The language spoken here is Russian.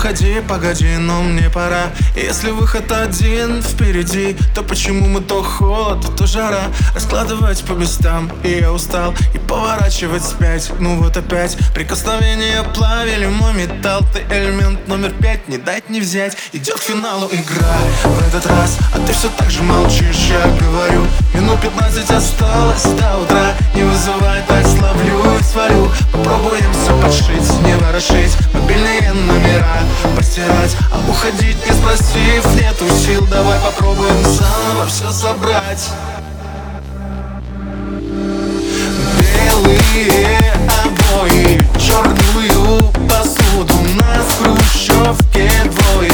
уходи, погоди, но мне пора. Если выход один впереди, то почему мы то холод, то жара? Раскладывать по местам, и я устал. И поворачивать вспять, ну вот опять. Прикосновения плавили мой металл. Ты элемент номер 5, не дать не взять. Идет к финалу игра в этот раз, а ты все так же молчишь, я говорю. Минут 15 осталось до утра. Не вызывай, так словлю и свалю. Попробуем все подшить, не ворошить. Мобильные номера постирать, а уходить не спросив нету сил. Давай попробуем заново все собрать. Белые обои, черную посуду. Нас в хрущевке двое.